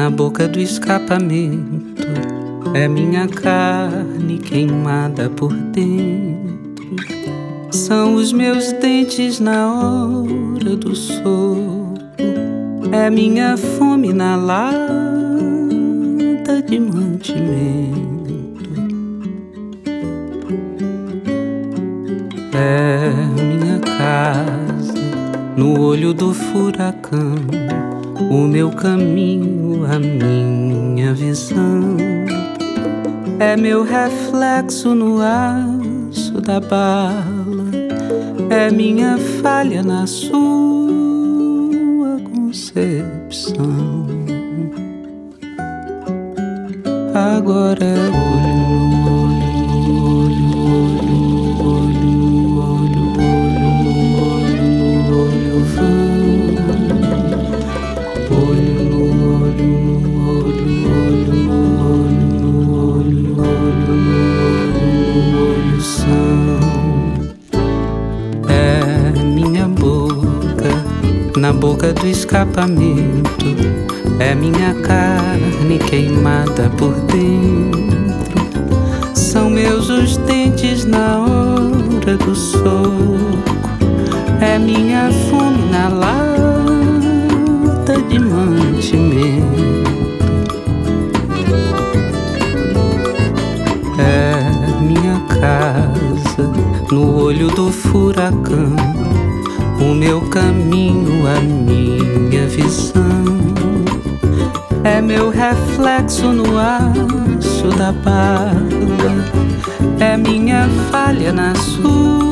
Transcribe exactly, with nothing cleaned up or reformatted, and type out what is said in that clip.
na boca do escapamento, é minha carne queimada por dentro. São os meus dentes na hora do sopro, é minha fome na lata de mantimento. É minha casa no olho do furacão, o meu caminho, a minha visão. É meu reflexo no aço da bala, é minha falha na sua concepção. Agora é olho no olho, olho no olho, olho no olho, olho no olho, olho no olho, olho no olho, olho no olho, olho no olho são. É minha boca na boca do escapamento, é minha carne queimada por dentro. São meus os dentes na hora do soco, é minha fome na lata de mantimento. É minha casa no olho do furacão, o meu caminho, a minha visão. É meu reflexo no aço da bala, é minha falha na sua